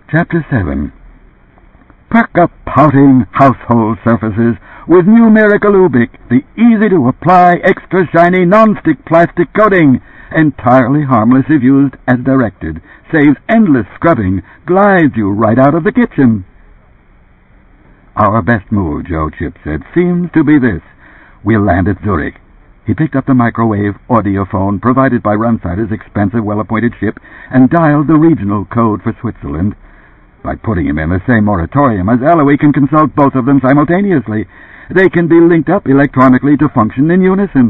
Chapter 7. Perk up pouting household surfaces with new Miracle Ubic, the easy-to-apply, extra-shiny, non-stick plastic coating. Entirely harmless if used as directed. Saves endless scrubbing. Glides you right out of the kitchen. Our best move, Joe Chip said, seems to be this. We'll land at Zurich. He picked up the microwave audiophone provided by Runsider's expensive, well-appointed ship and dialed the regional code for Switzerland. By putting him in the same moratorium as Ella, we can consult both of them simultaneously. They can be linked up electronically to function in unison.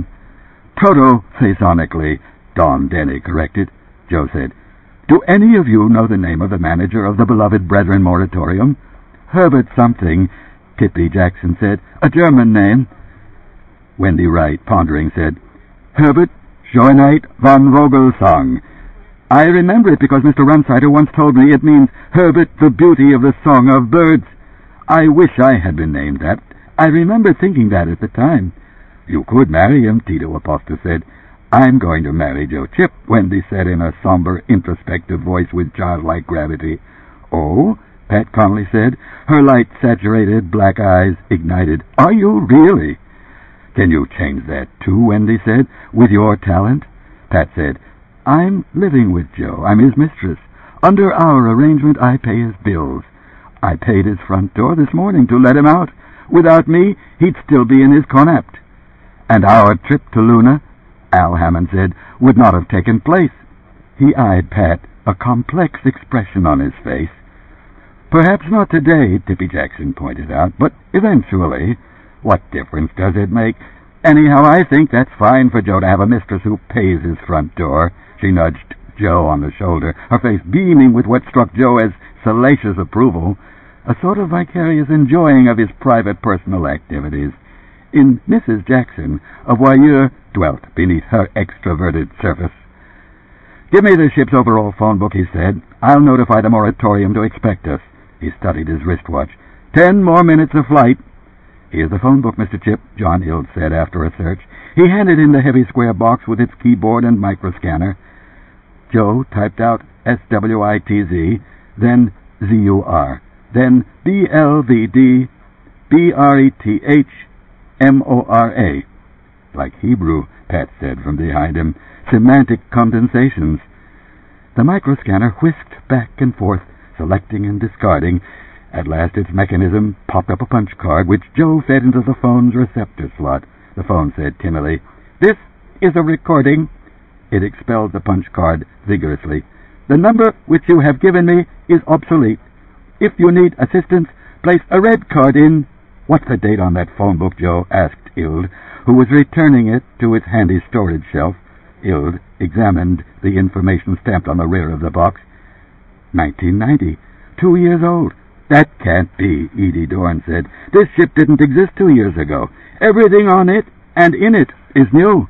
Proto-phasonically, Don Denny corrected. Joe said, Do any of you know the name of the manager of the Beloved Brethren Moratorium? Herbert something, Tippy Jackson said. A German name. Wendy Wright, pondering, said, Herbert Schoenheit von Vogelsang. I remember it because Mr. Runsider once told me it means Herbert the Beauty of the Song of Birds. I wish I had been named that. I remember thinking that at the time. You could marry him, Tito Aposta said. I'm going to marry Joe Chip, Wendy said in a somber, introspective voice with childlike gravity. Oh? Pat Connolly said, her light, saturated black eyes ignited. Are you really? Can you change that too, Wendy said, with your talent? Pat said, I'm living with Joe. I'm his mistress. Under our arrangement, I pay his bills. I paid his front door this morning to let him out. Without me, he'd still be in his Connaught. And our trip to Luna, Al Hammond said, would not have taken place. He eyed Pat, a complex expression on his face. Perhaps not today, Tippy Jackson pointed out, but eventually. What difference does it make? Anyhow, I think that's fine for Joe to have a mistress who pays his front door. She nudged Joe on the shoulder, her face beaming with what struck Joe as salacious approval, a sort of vicarious enjoying of his private personal activities. In Mrs. Jackson, a voyeur dwelt beneath her extroverted surface. Give me the ship's overall phone book, he said. I'll notify the moratorium to expect us. He studied his wristwatch. 10 more minutes of flight. Here's the phone book, Mr. Chip, John Ild said after a search. He handed in the heavy square box with its keyboard and microscanner. Joe typed out SWITZ, then ZUR, then BLVD, Like Hebrew, Pat said from behind him. Semantic condensations. The microscanner whisked back and forth, selecting and discarding. At last its mechanism popped up a punch card, which Joe fed into the phone's receptor slot. The phone said timidly, This is a recording. It expelled the punch card vigorously. The number which you have given me is obsolete. If you need assistance, place a red card in. What's the date on that phone book, Joe? Asked Ild, who was returning it to its handy storage shelf. Ild examined the information stamped on the rear of the box. 1990. 2 years old. That can't be, Edie Dorn said. This ship didn't exist 2 years ago. Everything on it and in it is new.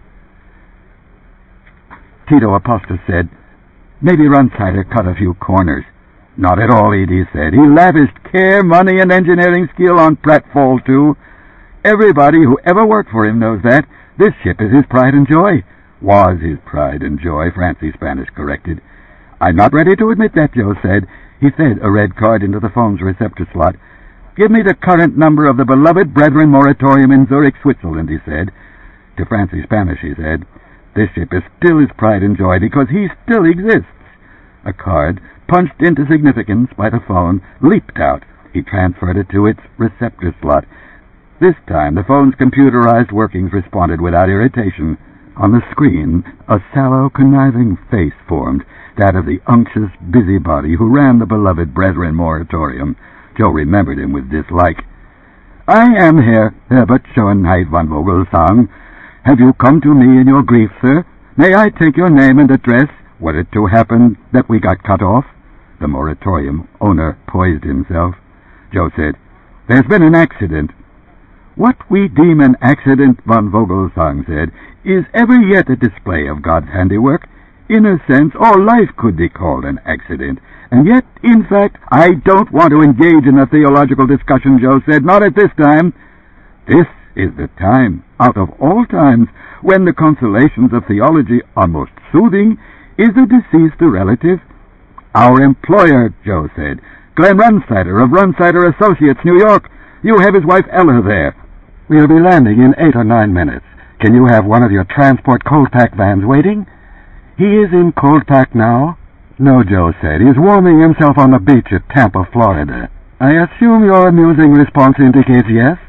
Tito Aposta said, Maybe Runsider cut a few corners. Not at all, Edie said. He lavished care, money, and engineering skill on Pratfall, too. Everybody who ever worked for him knows that. This ship is his pride and joy. Was his pride and joy, Francie Spanish corrected. I'm not ready to admit that, Joe said. He fed a red card into the phone's receptor slot. Give me the current number of the Beloved Brethren Moratorium in Zurich, Switzerland, he said. To Francie Spanish, he said, This ship is still his pride and joy because he still exists. A card, punched into significance by the phone, leaped out. He transferred it to its receptor slot. This time the phone's computerized workings responded without irritation. On the screen, a sallow, conniving face formed, that of the unctuous busybody who ran the Beloved Brethren Moratorium. Joe remembered him with dislike. I am here, Herbert Schoenheit von Vogelsang. Have you come to me in your grief, sir? May I take your name and address? Were it to happen that we got cut off? The moratorium owner poised himself. Joe said, There's been an accident. What we deem an accident, von Vogelsang said, is ever yet a display of God's handiwork. In a sense, all life could be called an accident. And yet, in fact, I don't want to engage in a theological discussion, Joe said. Not at this time. This is the time, out of all times, when the consolations of theology are most soothing. Is the deceased a relative? Our employer, Joe said. Glenn Runsider of Runsider Associates, New York. You have his wife Ella there. We'll be landing in 8 or 9 minutes. Can you have one of your transport cold pack vans waiting? He is in cold pack now? No, Joe said. He's warming himself on the beach at Tampa, Florida. I assume your amusing response indicates yes?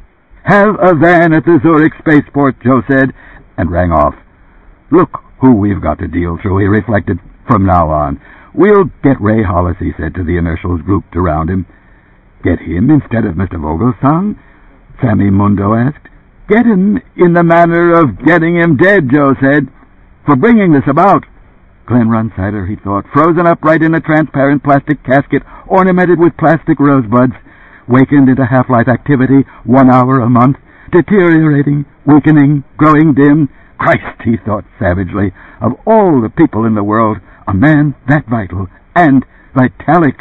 Have a van at the Zurich Spaceport, Joe said, and rang off. Look who we've got to deal through, he reflected, from now on. We'll get Ray Hollis, he said to the inertials grouped around him. Get him instead of Mr. Vogelsang? Sammy Mundo asked. Get him in the manner of getting him dead, Joe said, for bringing this about. Glenn Runsider, he thought, frozen upright in a transparent plastic casket ornamented with plastic rosebuds, wakened into half-life activity 1 hour a month, deteriorating, weakening, growing dim. Christ, he thought savagely, of all the people in the world, a man that vital and vitalic.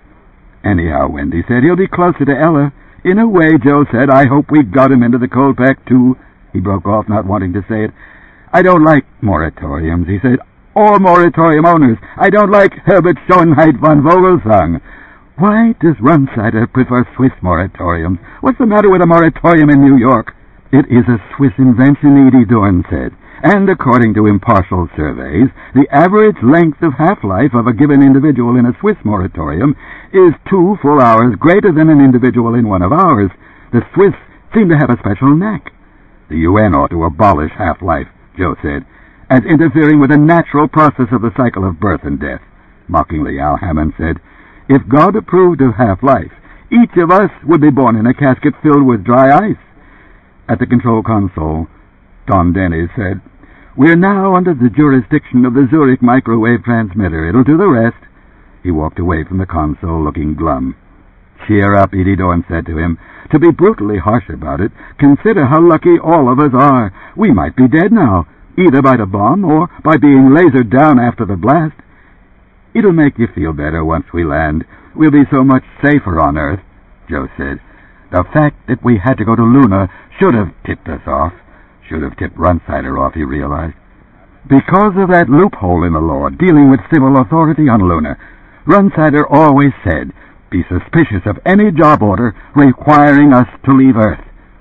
Anyhow, Wendy said, he'll be closer to Ella. In a way, Joe said, I hope we got him into the cold pack, too. He broke off, not wanting to say it. I don't like moratoriums, he said, or moratorium owners. I don't like Herbert Schönheit von Vogelsang. Why does Runsider prefer Swiss moratoriums? What's the matter with a moratorium in New York? It is a Swiss invention, Edie Dorn said, and according to impartial surveys, the average length of half-life of a given individual in a Swiss moratorium is 2 full hours greater than an individual in one of ours. The Swiss seem to have a special knack. The UN ought to abolish half-life, Joe said, as interfering with the natural process of the cycle of birth and death. Mockingly, Al Hammond said, if God approved of half-life, each of us would be born in a casket filled with dry ice. At the control console, Don Denny said, we're now under the jurisdiction of the Zurich microwave transmitter. It'll do the rest. He walked away from the console looking glum. Cheer up, Edie Dorn said to him. To be brutally harsh about it, consider how lucky all of us are. We might be dead now, either by the bomb or by being lasered down after the blast. It'll make you feel better once we land. We'll be so much safer on Earth, Joe said. The fact that we had to go to Luna should have tipped us off. Should have tipped Runsider off, he realized. Because of that loophole in the law dealing with civil authority on Luna, Runsider always said, be suspicious of any job order requiring us to leave Earth.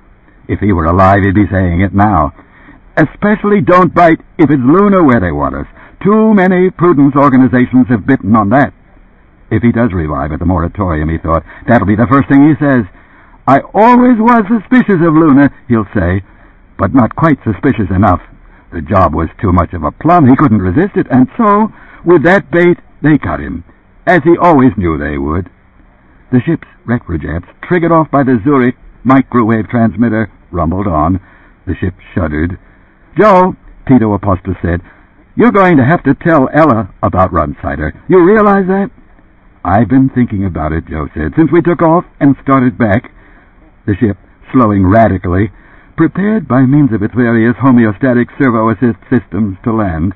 If he were alive, he'd be saying it now. Especially don't bite if it's Luna where they want us. Too many prudence organizations have bitten on that. If he does revive at the moratorium, he thought, that'll be the first thing he says. I always was suspicious of Luna, he'll say, but not quite suspicious enough. The job was too much of a plum. He couldn't resist it, and so, with that bait, they cut him, as he always knew they would. The ship's retrojets, triggered off by the Zurich microwave transmitter, rumbled on. The ship shuddered. Joe, Tito Aposta said, you're going to have to tell Ella about Runsider. You realize that? I've been thinking about it, Joe said, since we took off and started back. The ship, slowing radically, prepared by means of its various homeostatic servo-assist systems to land.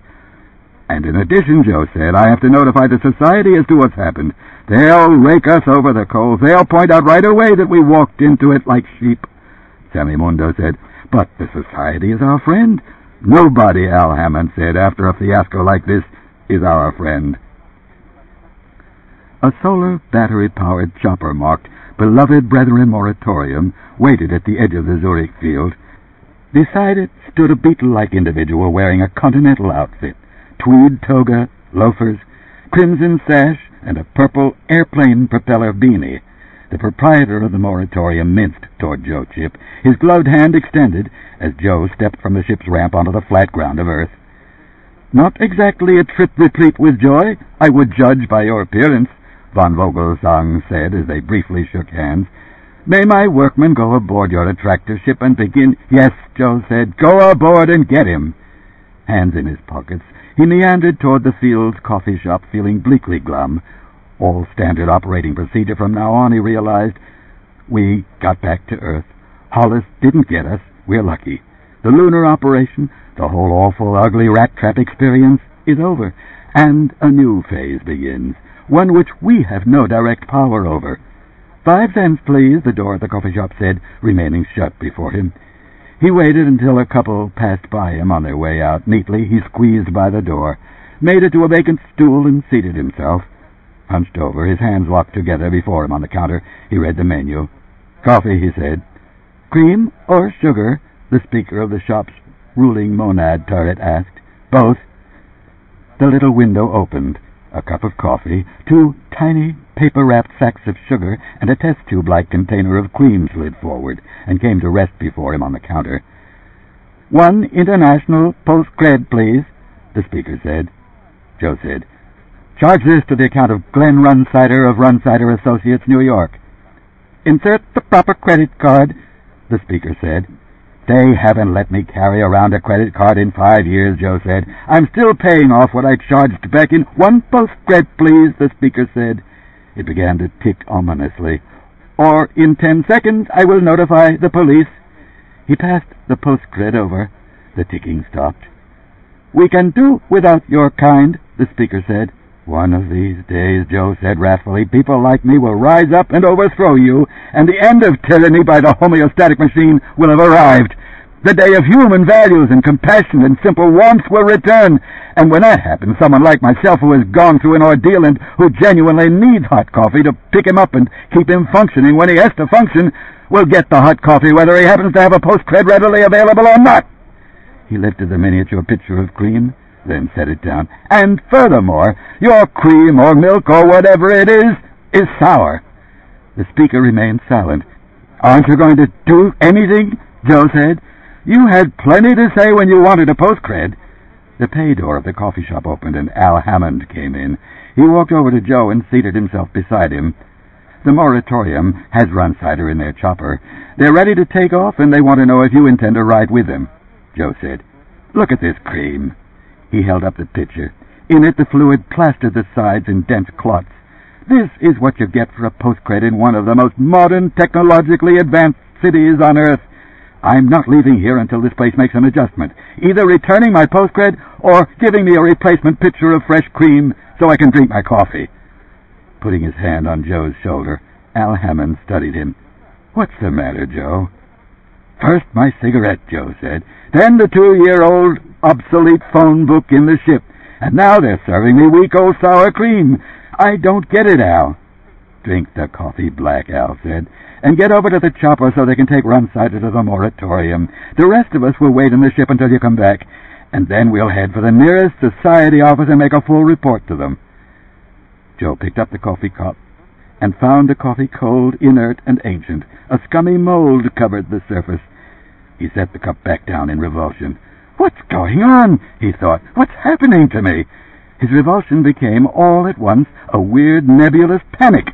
And in addition, Joe said, I have to notify the Society as to what's happened. They'll rake us over the coals. They'll point out right away that we walked into it like sheep. Sammy Mundo said, but the Society is our friend. Nobody, Al Hammond said, after a fiasco like this, is our friend. A solar battery-powered chopper marked Beloved Brethren Moratorium waited at the edge of the Zurich field. Beside it stood a beetle-like individual wearing a continental outfit, tweed toga, loafers, crimson sash, and a purple airplane propeller beanie. The proprietor of the moratorium minced toward Joe Chip, his gloved hand extended as Joe stepped from the ship's ramp onto the flat ground of Earth. Not exactly a trip replete with joy, I would judge by your appearance, von Vogelsang said as they briefly shook hands. May my workmen go aboard your attractor ship and begin... Yes, Joe said, go aboard and get him. Hands in his pockets, he meandered toward the field's coffee shop, feeling bleakly glum. All standard operating procedure from now on, he realized. We got back to Earth. Hollis didn't get us. We're lucky. The lunar operation, the whole awful, ugly rat trap experience, is over, and a new phase begins, one which we have no direct power over. 5 cents, please, the door at the coffee shop said, remaining shut before him. He waited until a couple passed by him on their way out. Neatly, he squeezed by the door, made it to a vacant stool, and seated himself. Hunched over, his hands locked together before him on the counter, he read the menu. "Coffee," he said. "Cream or sugar?" the speaker of the shop's ruling monad turret asked. "Both." The little window opened. A cup of coffee, 2 tiny paper-wrapped sacks of sugar, and a test tube-like container of cream slid forward and came to rest before him on the counter. "1 international post-cred, please," the speaker said. Joe said, "Charge this to the account of Glenn Runsider of Runsider Associates, New York." "Insert the proper credit card," the speaker said. "They haven't let me carry around a credit card in 5 years," Joe said. "I'm still paying off what I charged back in." "1 post-cred, please," the speaker said. It began to tick ominously. "Or in 10 seconds I will notify the police." He passed the post-cred over. The ticking stopped. "We can do without your kind," the speaker said. "One of these days," Joe said wrathfully, "people like me will rise up and overthrow you, and the end of tyranny by the homeostatic machine will have arrived. The day of human values and compassion and simple warmth will return, and when that happens, someone like myself who has gone through an ordeal and who genuinely needs hot coffee to pick him up and keep him functioning when he has to function will get the hot coffee whether he happens to have a post-cred readily available or not." He lifted the miniature pitcher of cream, then set it down. "And furthermore, your cream or milk or whatever it is sour." The speaker remained silent. "Aren't you going to do anything?" Joe said. "You had plenty to say when you wanted a post-cred." The pay door of the coffee shop opened and Al Hammond came in. He walked over to Joe and seated himself beside him. "The moratorium has Runsider in their chopper. They're ready to take off, and they want to know if you intend to ride with them." Joe said, "Look at this cream." He held up the pitcher. In it the fluid plastered the sides in dense clots. "This is what you get for a post-cred in one of the most modern, technologically advanced cities on Earth. I'm not leaving here until this place makes an adjustment, either returning my post-cred or giving me a replacement pitcher of fresh cream so I can drink my coffee." Putting his hand on Joe's shoulder, Al Hammond studied him. "What's the matter, Joe?" "First my cigarette," Joe said. "Then the 2-year-old obsolete phone book in the ship. And now they're serving me weak old sour cream. I don't get it, Al." "Drink the coffee black," Al said, "and get over to the chopper so they can take Runsider to the moratorium. The rest of us will wait in the ship until you come back, and then we'll head for the nearest society office and make a full report to them." Joe picked up the coffee cup and found the coffee cold, inert, and ancient. A scummy mold covered the surface. He set the cup back down in revulsion. "What's going on?" he thought. "What's happening to me?" His revulsion became, all at once, a weird, nebulous panic.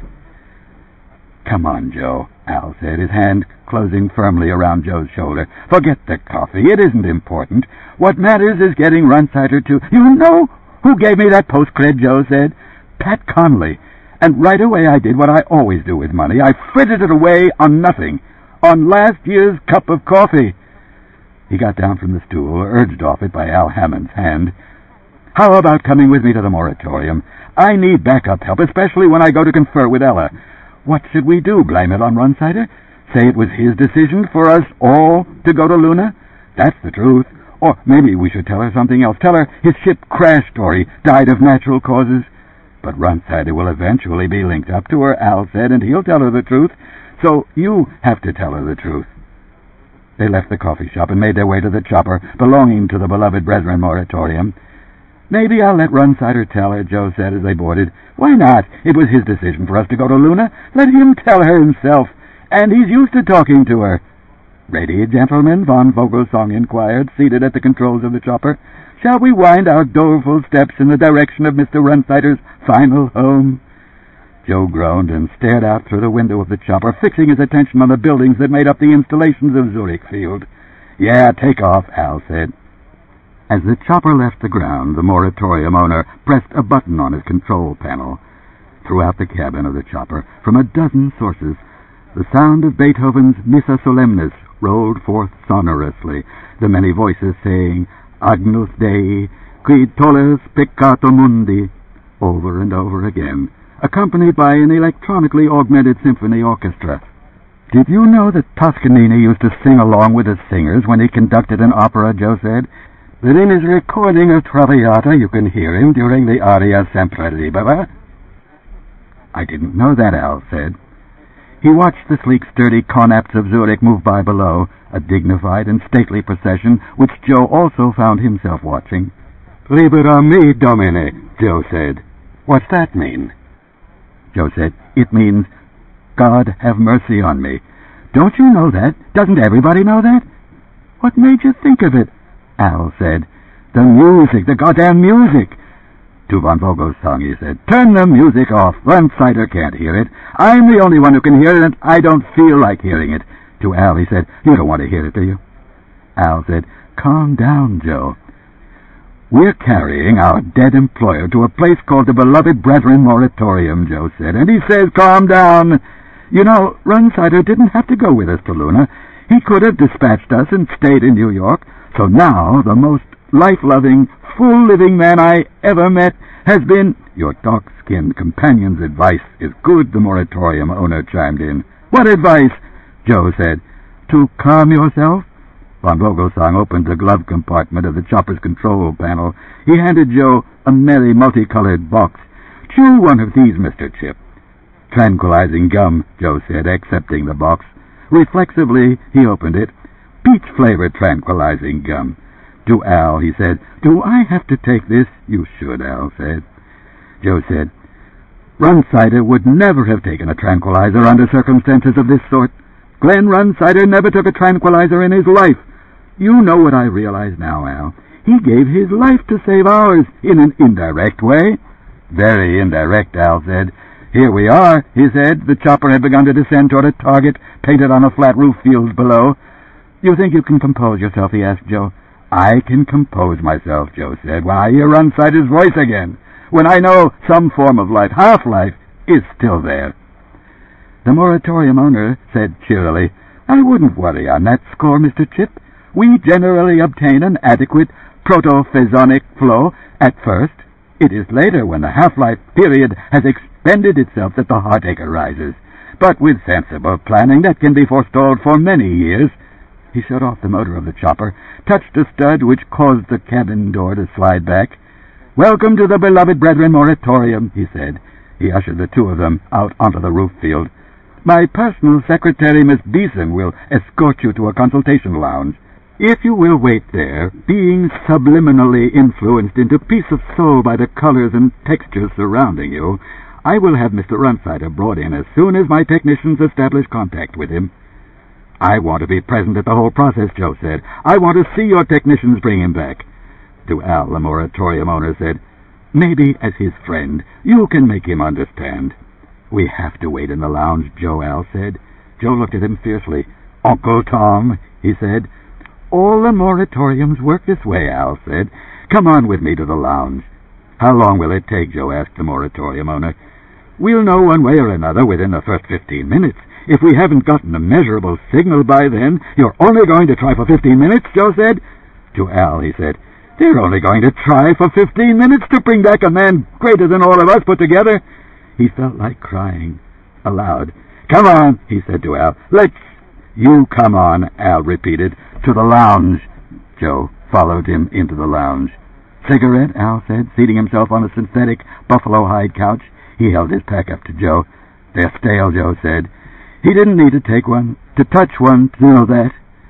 "Come on, Joe," Al said, his hand closing firmly around Joe's shoulder. "Forget the coffee. It isn't important. What matters is getting Runsider to—" "You know who gave me that post-cred," Joe said. "Pat Conley. And right away I did what I always do with money. I frittered it away on nothing. On last year's cup of coffee." He got down from the stool, urged off it by Al Hammond's hand. "How about coming with me to the moratorium? I need backup help, especially when I go to confer with Ella. What should we do? Blame it on Runsider? Say it was his decision for us all to go to Luna? That's the truth. Or maybe we should tell her something else. Tell her his ship crashed or he died of natural causes. But Runsider will eventually be linked up to her," Al said, "and he'll tell her the truth. So you have to tell her the truth." They left the coffee shop and made their way to the chopper belonging to the Beloved Brethren Moratorium. "Maybe I'll let Runsider tell her," Joe said as they boarded. "Why not? It was his decision for us to go to Luna. Let him tell her himself. And he's used to talking to her." "Ready, gentlemen?" von Vogelsong inquired, seated at the controls of the chopper. "Shall we wind our doleful steps in the direction of Mr. Runsider's final home?" Joe groaned and stared out through the window of the chopper, fixing his attention on the buildings that made up the installations of Zurich Field. "Yeah, take off," Al said. As the chopper left the ground, the moratorium owner pressed a button on his control panel. Throughout the cabin of the chopper, from a dozen sources, the sound of Beethoven's Missa Solemnis rolled forth sonorously, the many voices saying, "Agnus Dei, qui tollis peccatum mundi," over and over again, accompanied by an electronically augmented symphony orchestra. "Did you know that Toscanini used to sing along with the singers when he conducted an opera?" Joe said. "That in his recording of Traviata you can hear him during the aria Sempre Libera." I didn't know that, Al said. He watched the sleek, sturdy Connapts of Zurich move by below, a dignified and stately procession which Joe also found himself watching. "Libera me, Domine," Joe said. "What's that mean?" Joe said, "It means, God have mercy on me. Don't you know that? Doesn't everybody know that?" "What made you think of it?" Al said. "The music, the goddamn music." To von Vogel's song, he said, "Turn the music off. Ransider can't hear it. I'm the only one who can hear it, and I don't feel like hearing it." To Al, he said, "You don't want to hear it, do you?" Al said, "Calm down, Joe. We're carrying our dead employer to a place called the Beloved Brethren Moratorium," Joe said, "and he says, calm down. You know, Ransider didn't have to go with us to Luna. He could have dispatched us and stayed in New York. So now the most life-loving, full-living man I ever met has been—" "Your dark-skinned companion's advice is good," the moratorium owner chimed in. "What advice?" Joe said. "To calm yourself." Von Vogelsang opened the glove compartment of the chopper's control panel. He handed Joe a merry, multicolored box. "Chew one of these, Mr. Chip." "Tranquilizing gum," Joe said, accepting the box. Reflexively, he opened it. "Peach-flavored tranquilizing gum." To Al, he said, "Do I have to take this?" "You should," Al said. Joe said, "Ransider would never have taken a tranquilizer under circumstances of this sort. Glenn Ransider never took a tranquilizer in his life. You know what I realize now, Al. He gave his life to save ours, in an indirect way." "Very indirect," Al said. "Here we are," he said. The chopper had begun to descend toward a target painted on a flat roof field below. "You think you can compose yourself?" he asked Joe. "I can compose myself," Joe said, "when I hear Ransider's voice again, when I know some form of life, half-life, is still there." The moratorium owner said cheerily, "I wouldn't worry on that score, Mr. Chip. We generally obtain an adequate protophasonic flow at first. It is later, when the half-life period has expended itself, that the heartache arises. But with sensible planning, that can be forestalled for many years." He shut off the motor of the chopper, touched a stud which caused the cabin door to slide back. "Welcome to the Beloved Brethren Moratorium," he said. He ushered the two of them out onto the roof field. "My personal secretary, Miss Beeson, will escort you to a consultation lounge. If you will wait there, being subliminally influenced into peace of soul by the colors and textures surrounding you, I will have Mr. Ransider brought in as soon as my technicians establish contact with him." "I want to be present at the whole process," Joe said. "I want to see your technicians bring him back." To Al, the moratorium owner said, "Maybe, as his friend, you can make him understand." "We have to wait in the lounge, Joe," Al said. Joe looked at him fiercely. "Uncle Tom," he said. "All the moratoriums work this way," Al said. "Come on with me to the lounge." "How long will it take?" Joe asked the moratorium owner. "We'll know one way or another within the first 15 minutes. If we haven't gotten a measurable signal by then—" "You're only going to try for 15 minutes?" Joe said. To Al, he said, "They're only going to try for 15 minutes to bring back a man greater than all of us put together." He felt like crying aloud. "Come on," he said to Al. "Let's—" "You come on," Al repeated. "To the lounge." Joe followed him into the lounge. "Cigarette?" Al said, seating himself on a synthetic buffalo hide couch. He held his pack up to Joe. "They're stale," Joe said. He didn't need to take one, to touch one, to know that.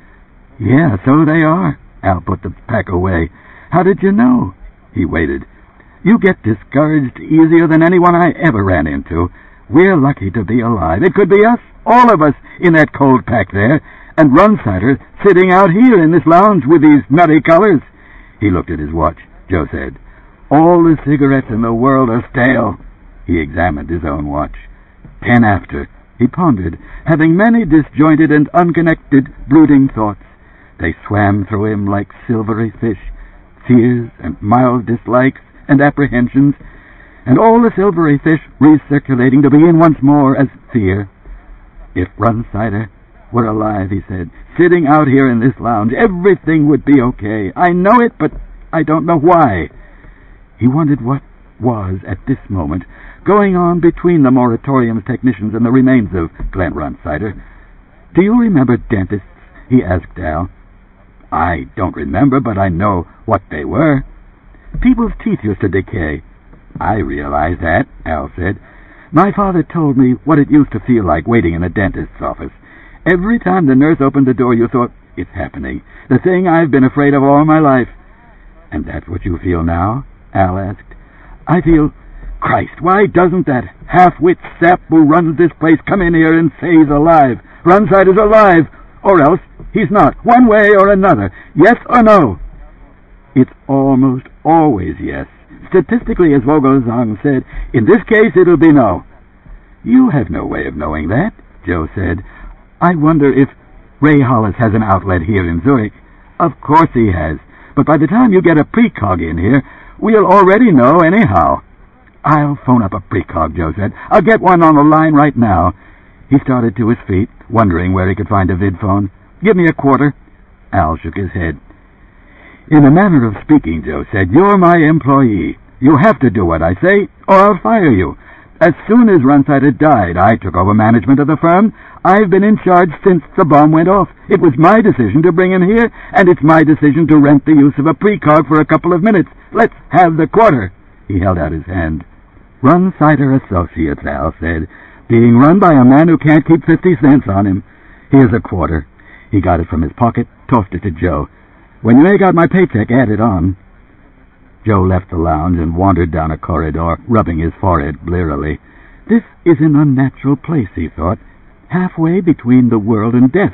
"Yeah, so they are." Al put the pack away. "How did you know?" He waited. "You get discouraged easier than anyone I ever ran into. We're lucky to be alive. It could be us, all of us, in that cold pack there, and Ransider sitting out here in this lounge with these nutty colors." He looked at his watch. Joe said, "All the cigarettes in the world are stale." He examined his own watch. 10 after. He pondered, having many disjointed and unconnected brooding thoughts. They swam through him like silvery fish, fears and mild dislikes and apprehensions, and all the silvery fish recirculating to begin once more as fear. "If Ransider were alive," he said, "sitting out here in this lounge, everything would be okay. I know it, but I don't know why." He wondered what was, at this moment, going on between the moratorium's technicians and the remains of Glenn Ransider. "Do you remember dentists?" he asked Al. "I don't remember, but I know what they were." "People's teeth used to decay." "I realize that," Al said. My father told me what it used to feel like waiting in a dentist's office. Every time the nurse opened the door, you thought, it's happening. The thing I've been afraid of all my life. And that's what you feel now? Al asked. I feel, Christ, why doesn't that half-wit sap who runs this place come in here and say he's alive? Runside is alive, or else he's not, one way or another. Yes or no? It's almost always yes. Statistically, as Vogelsang said, in this case it'll be no. You have no way of knowing that, Joe said. I wonder if Ray Hollis has an outlet here in Zurich. Of course he has. But by the time you get a precog in here, we'll already know anyhow. I'll phone up a precog, Joe said. I'll get one on the line right now. He started to his feet, wondering where he could find a vidphone. Give me a quarter. Al shook his head. In a manner of speaking, Joe said, you're my employee. You have to do what I say, or I'll fire you. As soon as Runsider died, I took over management of the firm. I've been in charge since the bomb went off. It was my decision to bring him here, and it's my decision to rent the use of a precog for a couple of minutes. Let's have the quarter. He held out his hand. Runsider Associates, Al said, being run by a man who can't keep 50 cents on him. Here's a quarter. He got it from his pocket, tossed it to Joe. When you make out my paycheck, add it on. Joe left the lounge and wandered down a corridor, rubbing his forehead blearily. This is an unnatural place, he thought, halfway between the world and death.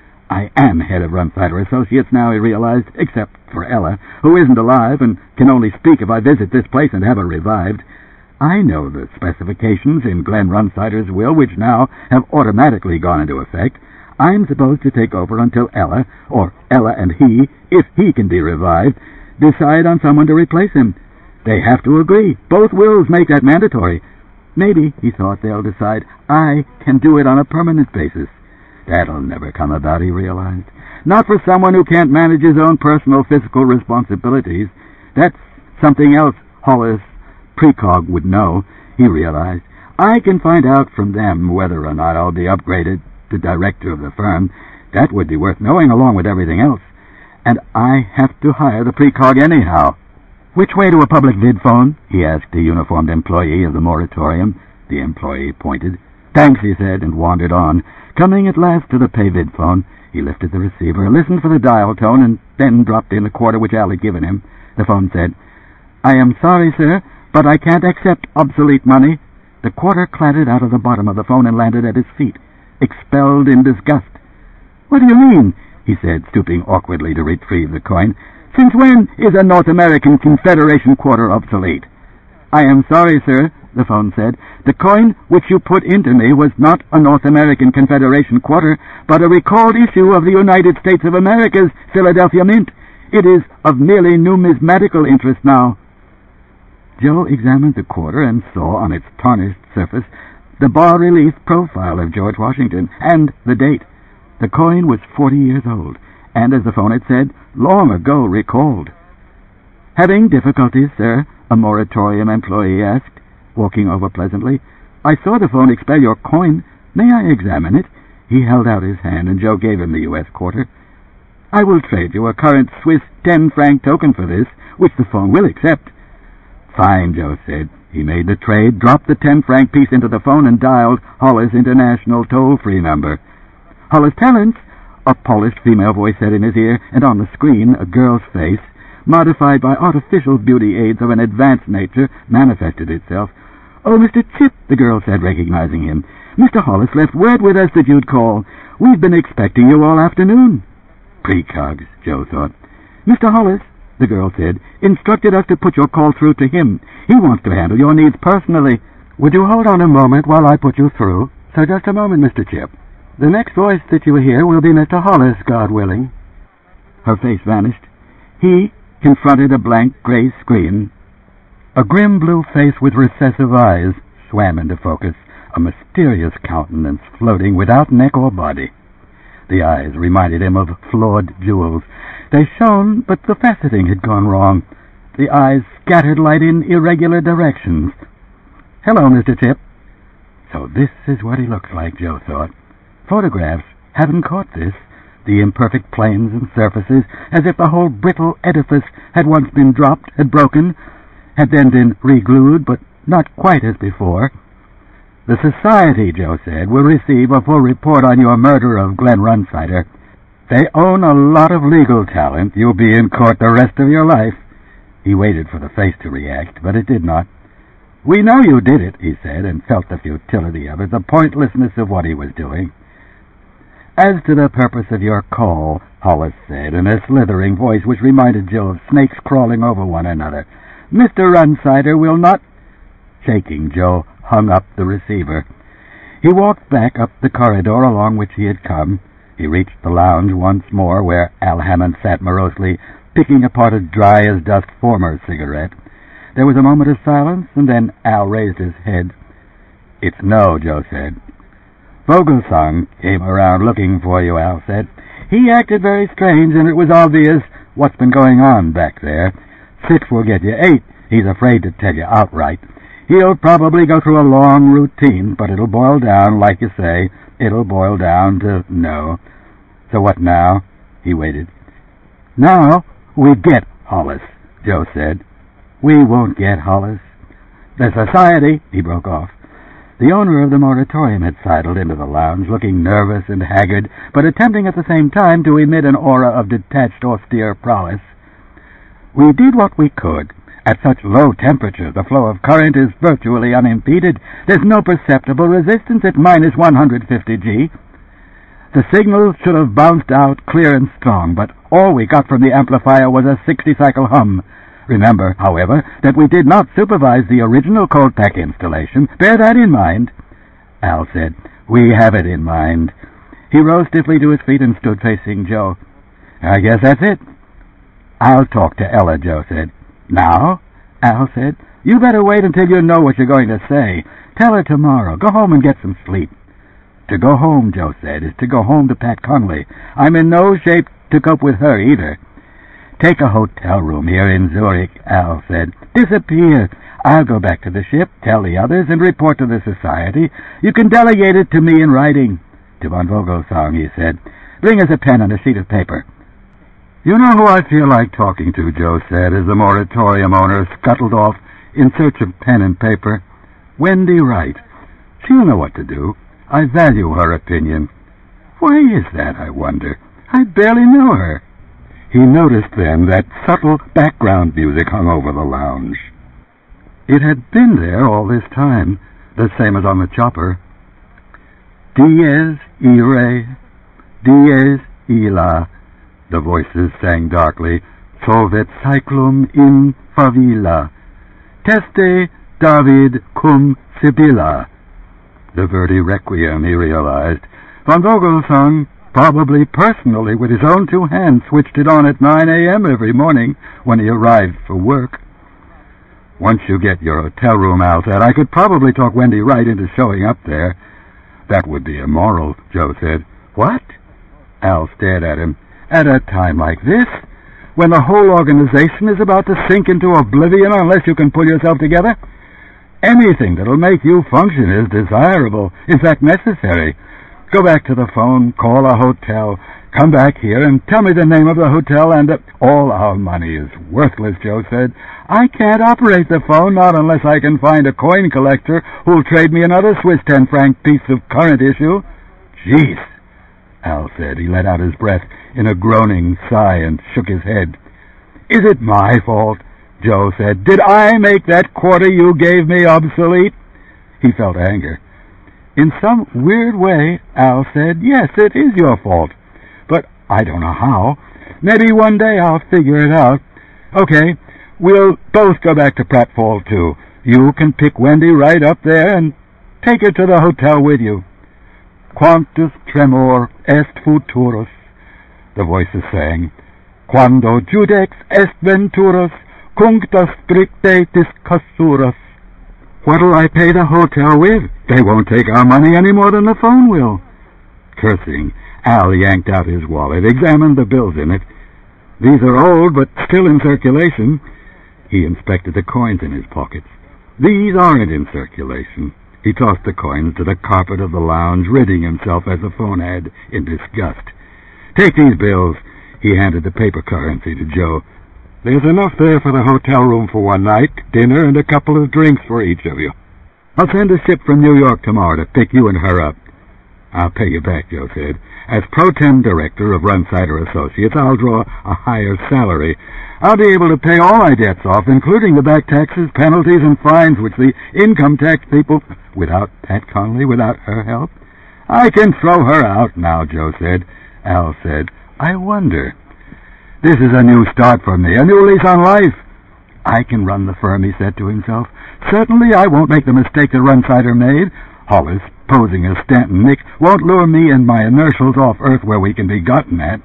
I am head of Runsider Associates now, he realized, except for Ella, who isn't alive and can only speak if I visit this place and have her revived. I know the specifications in Glenn Runsider's will, which now have automatically gone into effect. I'm supposed to take over until Ella, or Ella and he, if he can be revived, decide on someone to replace him. They have to agree. Both wills make that mandatory. Maybe, he thought, they'll decide I can do it on a permanent basis. That'll never come about, he realized. Not for someone who can't manage his own personal physical responsibilities. That's something else Hollis Precog would know, he realized. I can find out from them whether or not I'll be upgraded to director of the firm. That would be worth knowing along with everything else. And I have to hire the precog anyhow. Which way to a public vidphone? He asked a uniformed employee of the moratorium. The employee pointed. Thanks, he said, and wandered on. Coming at last to the pay vidphone, he lifted the receiver, listened for the dial tone, and then dropped in the quarter which Al had given him. The phone said, I am sorry, sir, but I can't accept obsolete money. The quarter clattered out of the bottom of the phone and landed at his feet, expelled in disgust. What do you mean? He said, stooping awkwardly to retrieve the coin. Since when is a North American Confederation quarter obsolete? I am sorry, sir, the phone said. The coin which you put into me was not a North American Confederation quarter, but a recalled issue of the United States of America's Philadelphia Mint. It is of merely numismatical interest now. Joe examined the quarter and saw on its tarnished surface the bas-relief profile of George Washington and the date. The coin was 40 years old, and, as the phone had said, long ago recalled. Having difficulties, sir? A moratorium employee asked, walking over pleasantly. I saw the phone expel your coin. May I examine it? He held out his hand, and Joe gave him the U.S. quarter. I will trade you a current Swiss 10-franc token for this, which the phone will accept. Fine, Joe said. He made the trade, dropped the 10-franc piece into the phone, and dialed Hollis International toll-free number. Hollis Talents, a polished female voice said in his ear, and on the screen a girl's face, modified by artificial beauty aids of an advanced nature, manifested itself. Oh, Mr. Chip, the girl said, recognizing him. Mr. Hollis left word with us that you'd call. We've been expecting you all afternoon. Precogs, Joe thought. Mr. Hollis, the girl said, instructed us to put your call through to him. He wants to handle your needs personally. Would you hold on a moment while I put you through? So just a moment, Mr. Chip. The next voice that you hear will be Mr. Hollis, God willing. Her face vanished. He confronted a blank gray screen. A grim blue face with recessive eyes swam into focus, a mysterious countenance floating without neck or body. The eyes reminded him of flawed jewels. They shone, but the faceting had gone wrong. The eyes scattered light in irregular directions. Hello, Mr. Chip. So this is what he looks like, Joe thought. Photographs haven't caught this. The imperfect planes and surfaces, as if the whole brittle edifice had once been dropped, had broken, had then been re-glued, but not quite as before. The Society, Joe said, will receive a full report on your murder of Glenn Runsider. They own a lot of legal talent. You'll be in court the rest of your life. He waited for the face to react, but it did not. We know you did it, he said, and felt the futility of it, the pointlessness of what he was doing. As to the purpose of your call, Hollis said, in a slithering voice which reminded Joe of snakes crawling over one another, Mr. Runsider will not... Shaking, Joe hung up the receiver. He walked back up the corridor along which he had come. He reached the lounge once more, where Al Hammond sat morosely, picking apart a dry-as-dust former cigarette. There was a moment of silence, and then Al raised his head. It's no, Joe said. Vogelsang came around looking for you, Al said. He acted very strange, and it was obvious what's been going on back there. 6 will get you 8. He's afraid to tell you outright. He'll probably go through a long routine, but it'll boil down, like you say, it'll boil down to no. So what now? He waited. Now we get Hollis, Joe said. We won't get Hollis. The Society, he broke off. The owner of the moratorium had sidled into the lounge, looking nervous and haggard, but attempting at the same time to emit an aura of detached, austere prowess. We did what we could. At such low temperature, the flow of current is virtually unimpeded. There's no perceptible resistance at minus 150 G. The signal should have bounced out clear and strong, but all we got from the amplifier was a 60-cycle hum. Remember, however, that we did not supervise the original cold pack installation. Bear that in mind. Al said, We have it in mind. He rose stiffly to his feet and stood facing Joe. I guess that's it. I'll talk to Ella, Joe said. Now? Al said. You better wait until you know what you're going to say. Tell her tomorrow. Go home and get some sleep. To go home, Joe said, is to go home to Pat Conley. I'm in no shape to cope with her either. Take a hotel room here in Zurich, Al said. Disappear. I'll go back to the ship, tell the others, and report to the Society. You can delegate it to me in writing. To von Vogelsang, he said. Bring us a pen and a sheet of paper. You know who I feel like talking to, Joe said, as the moratorium owner scuttled off in search of pen and paper. Wendy Wright. She'll know what to do. I value her opinion. Why is that, I wonder? I barely know her. He noticed then that subtle background music hung over the lounge. It had been there all this time, the same as on the chopper. Dies irae, dies illa, the voices sang darkly, solvet cyclum in favilla, teste David cum Sibylla. The Verdi Requiem, he realized. Von Vogelsang, probably personally with his own 2 hands, switched it on at 9 a.m. every morning when he arrived for work. Once you get your hotel room, Al said, I could probably talk Wendy Wright into showing up there. That would be immoral, Joe said. What? Al stared at him. At a time like this, when the whole organization is about to sink into oblivion unless you can pull yourself together? Anything that'll make you function is desirable, in fact necessary. Go back to the phone, call a hotel, come back here and tell me the name of the hotel and... All our money is worthless, Joe said. I can't operate the phone, not unless I can find a coin collector who'll trade me another Swiss 10-franc piece of current issue. Jeez, Al said. He let out his breath in a groaning sigh and shook his head. Is it my fault? Joe said. Did I make that quarter you gave me obsolete? He felt anger. In some weird way, Al said, yes, it is your fault. But I don't know how. Maybe one day I'll figure it out. Okay, we'll both go back to Pratfall, too. You can pick Wendy right up there and take her to the hotel with you. Quantus tremor est futurus, the voices sang. Quando judex est venturus, cuncta stricte discussurus. What'll I pay the hotel with? They won't take our money any more than the phone will. Cursing, Al yanked out his wallet, examined the bills in it. These are old, but still in circulation. He inspected the coins in his pockets. These aren't in circulation. He tossed the coins to the carpet of the lounge, ridding himself, as the phone had, in disgust. Take these bills. He handed the paper currency to Joe. There's enough there for the hotel room for one night, dinner, and a couple of drinks for each of you. I'll send a ship from New York tomorrow to pick you and her up. I'll pay you back, Joe said. As pro tem director of Runsider Associates, I'll draw a higher salary. I'll be able to pay all my debts off, including the back taxes, penalties, and fines which the income tax people... Without Pat Connolly, without her help? I can throw her out now, Joe said. Al said, I wonder. This is a new start for me, a new lease on life. I can run the firm, he said to himself. Certainly I won't make the mistake that Runsider made. Hollis, posing as Stanton Nick, won't lure me and my inertials off Earth where we can be gotten at.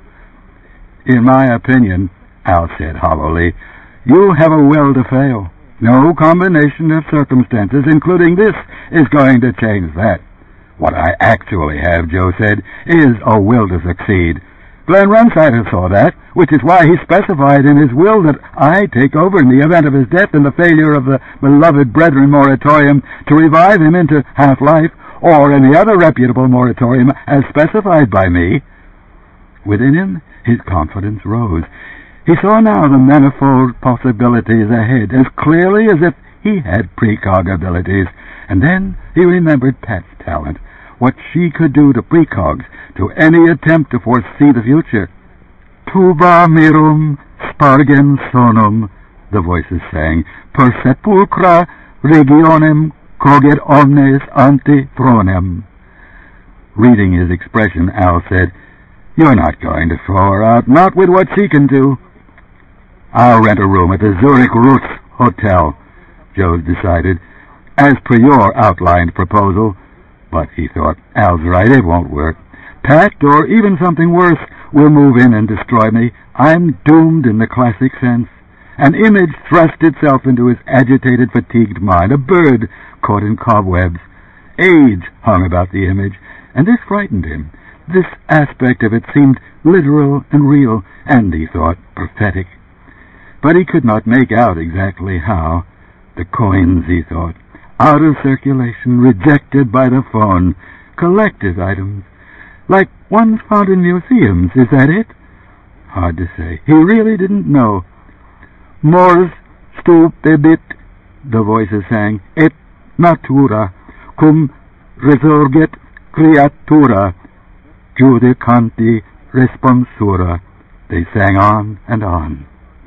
In my opinion, Al said hollowly, you have a will to fail. No combination of circumstances, including this, is going to change that. What I actually have, Joe said, is a will to succeed. Glenn Runsider saw that, which is why he specified in his will that I take over in the event of his death and the failure of the beloved Brethren Moratorium to revive him into half-life, or any other reputable moratorium as specified by me. Within him, his confidence rose. He saw now the manifold possibilities ahead as clearly as if he had precog abilities, and then he remembered Pat's talent, what she could do to precogs, to any attempt to foresee the future. Tuba mirum spargens sonum, the voices sang, per sepulchra regionem cogit omnes ante thronem. Reading his expression, Al said, You're not going to throw her out, not with what she can do. I'll rent a room at the Zurich Roots Hotel, Joe decided, as per your outlined proposal. But, he thought, Al's right, it won't work. Pat, or even something worse, will move in and destroy me. I'm doomed in the classic sense. An image thrust itself into his agitated, fatigued mind, a bird caught in cobwebs. Age hung about the image, and this frightened him. This aspect of it seemed literal and real, and, he thought, prophetic. But he could not make out exactly how. The coins, he thought, out of circulation, rejected by the phone, collector's items, like ones found in museums, is that it? Hard to say. He really didn't know. Mors stupebit, the voices sang, et natura, cum resurget creatura, judicanti responsura. They sang on and on.